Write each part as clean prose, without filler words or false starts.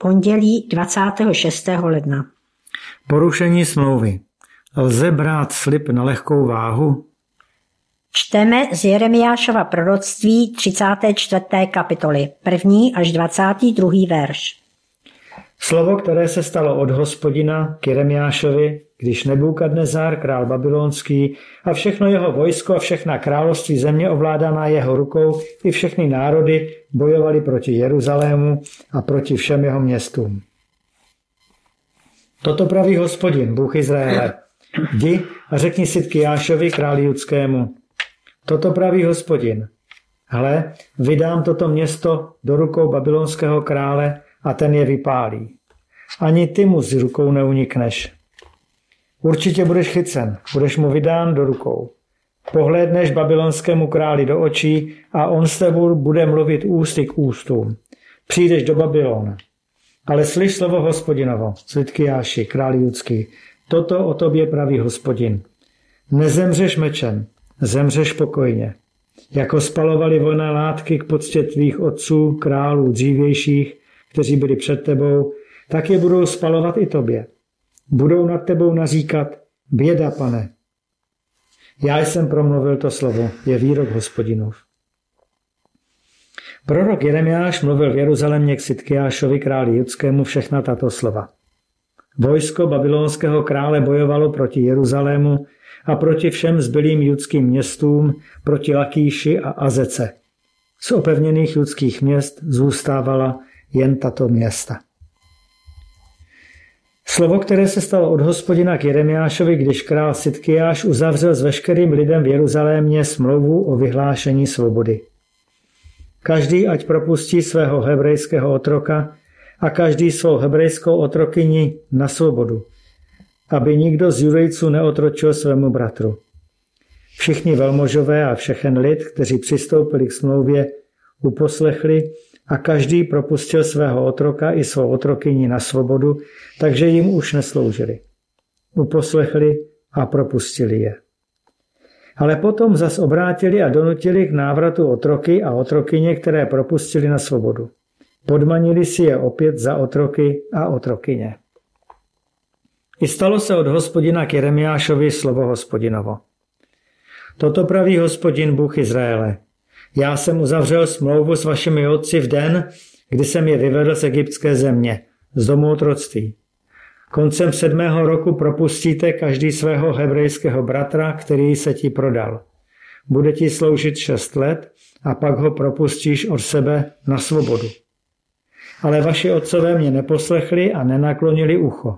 Pondělí 26. ledna. Porušení smlouvy. Lze brát slib na lehkou váhu? Čteme z Jeremiášova proroctví 34. kapitoly, 1. až 22. verš. Slovo, které se stalo od Hospodina k Jeremiášovi, když Nebukadnezar, král babylonský, a všechno jeho vojsko a všechna království země ovládaná jeho rukou i všechny národy bojovali proti Jeruzalému a proti všem jeho městům. Toto praví Hospodin, Bůh Izraele. Jdi a řekni Sidkijášovi, králi judskému. Toto praví Hospodin. Hle, vydám toto město do rukou babylonského krále a ten je vypálí. Ani ty mu z rukou neunikneš. Určitě budeš chycen, budeš mu vydán do rukou. Pohlédneš babylonskému králi do očí a on s tebou bude mluvit ústy k ústům. Přijdeš do Babylona. Ale slyš slovo Hospodinovo, Sidkijáši, králi judský. Toto o tobě praví Hospodin. Nezemřeš mečem, zemřeš pokojně. Jako spalovali vojné látky k poctě tvých otců, králů dřívějších, kteří byli před tebou, tak je budou spalovat i tobě. Budou nad tebou naříkat, běda, pane. Já jsem promluvil to slovo, je výrok Hospodinův. Prorok Jeremiáš mluvil v Jeruzalémě k Sidkijášovi, králi judskému, všechna tato slova. Vojsko babylonského krále bojovalo proti Jeruzalému a proti všem zbylým judským městům, proti Lakíši a Azece. Z opevněných judských měst zůstávala jen tato města. Slovo, které se stalo od Hospodina k Jeremiášovi, když král Sidkijáš uzavřel s veškerým lidem v Jeruzalémě smlouvu o vyhlášení svobody. Každý ať propustí svého hebrejského otroka a každý svou hebrejskou otrokyni na svobodu, aby nikdo z Judejců neotročil svému bratru. Všichni velmožové a všechen lid, kteří přistoupili k smlouvě, uposlechli a každý propustil svého otroka i svou otrokyni na svobodu, takže jim už nesloužili. Uposlechli a propustili je. Ale potom zas obrátili a donutili k návratu otroky a otrokyně, které propustili na svobodu. Podmanili si je opět za otroky a otrokyně. I stalo se od Hospodina k Jeremiášovi slovo Hospodinovo. Toto praví Hospodin, Bůh Izraele. Já jsem uzavřel smlouvu s vašimi otci v den, kdy jsem je vyvedl z egyptské země, z domu otroctví. Koncem 7. roku propustíte každý svého hebrejského bratra, který se ti prodal. Bude ti sloužit 6 let a pak ho propustíš od sebe na svobodu. Ale vaši otcové mě neposlechli a nenaklonili ucho.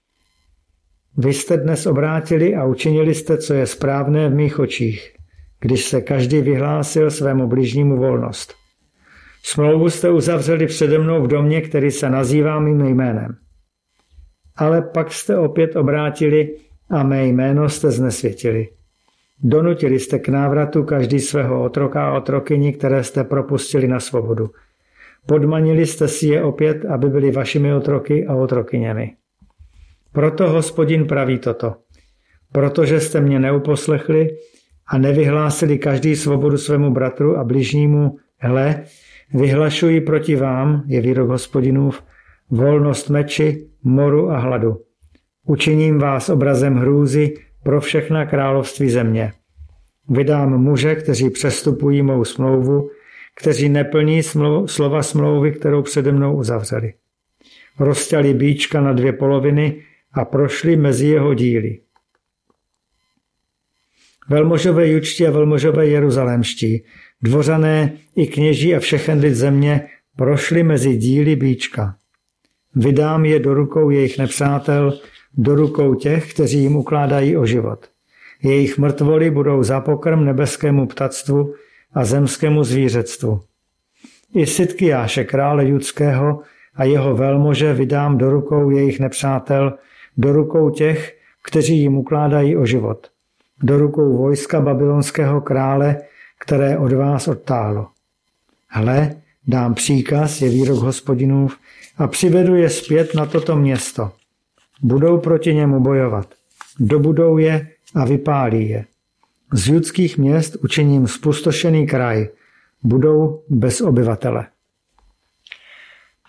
Vy jste dnes obrátili a učinili jste, co je správné v mých očích, když se každý vyhlásil svému bližnímu volnost. Smlouvu jste uzavřeli přede mnou v domě, který se nazývá mým jménem. Ale pak jste opět obrátili a mé jméno jste znesvětili. Donutili jste k návratu každý svého otroka a otrokyni, které jste propustili na svobodu. Podmanili jste si je opět, aby byli vašimi otroky a otrokyněmi. Proto Hospodin praví toto. Protože jste mě neuposlechli a nevyhlásili každý svobodu svému bratru a bližnímu, hle, vyhlašuji proti vám, je výrok Hospodinův, volnost meči, moru a hladu. Učiním vás obrazem hrůzy pro všechna království země. Vydám muže, kteří přestupují mou smlouvu, kteří neplní slova smlouvy, kterou přede mnou uzavřeli. Rozťali bíčka na 2 poloviny a prošli mezi jeho díly. Velmožové jučtí a velmožové jeruzalémští, dvořané i kněží a všechen lid země prošli mezi díly bíčka. Vydám je do rukou jejich nepřátel, do rukou těch, kteří jim ukládají o život. Jejich mrtvoly budou za pokrm nebeskému ptactvu a zemskému zvířectvu. I Sidkijáše, krále judského, a jeho velmože vydám do rukou jejich nepřátel, do rukou těch, kteří jim ukládají o život. Do rukou vojska babylonského krále, které od vás odtáhlo. Hle, dám příkaz, je výrok Hospodinův, a přivedu je zpět na toto město. Budou proti němu bojovat. Dobudou je a vypálí je. Z judských měst učiním spustošený kraj. Budou bez obyvatele.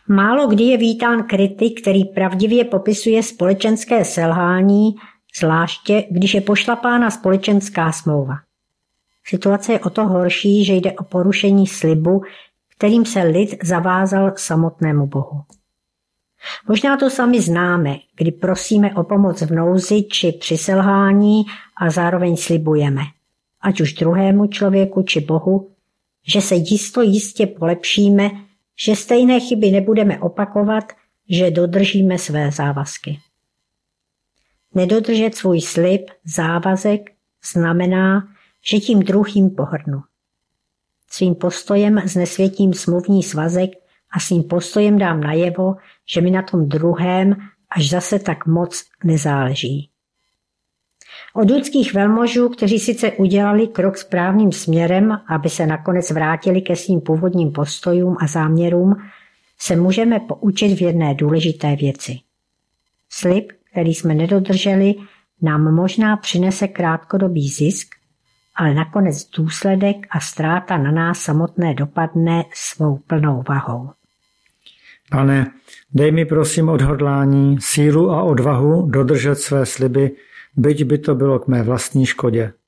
Málo kdy je vítán kritik, který pravdivě popisuje společenské selhání, zvláště když je pošlapána společenská smlouva. Situace je o to horší, že jde o porušení slibu, kterým se lid zavázal samotnému Bohu. Možná to sami známe, kdy prosíme o pomoc v nouzi či při selhání a zároveň slibujeme, ať už druhému člověku či Bohu, že se jistě polepšíme, že stejné chyby nebudeme opakovat, že dodržíme své závazky. Nedodržet svůj slib, závazek, znamená, že tím druhým pohrdnu. Svým postojem znesvětím smluvní svazek a svým postojem dám najevo, že mi na tom druhém až zase tak moc nezáleží. Od lidských velmožů, kteří sice udělali krok správným směrem, aby se nakonec vrátili ke svým původním postojům a záměrům, se můžeme poučit v jedné důležité věci. Slib, který jsme nedodrželi, nám možná přinese krátkodobý zisk, ale nakonec důsledek a ztráta na nás samotné dopadne svou plnou vahou. Pane, dej mi prosím odhodlání, sílu a odvahu dodržet své sliby, byť by to bylo k mé vlastní škodě.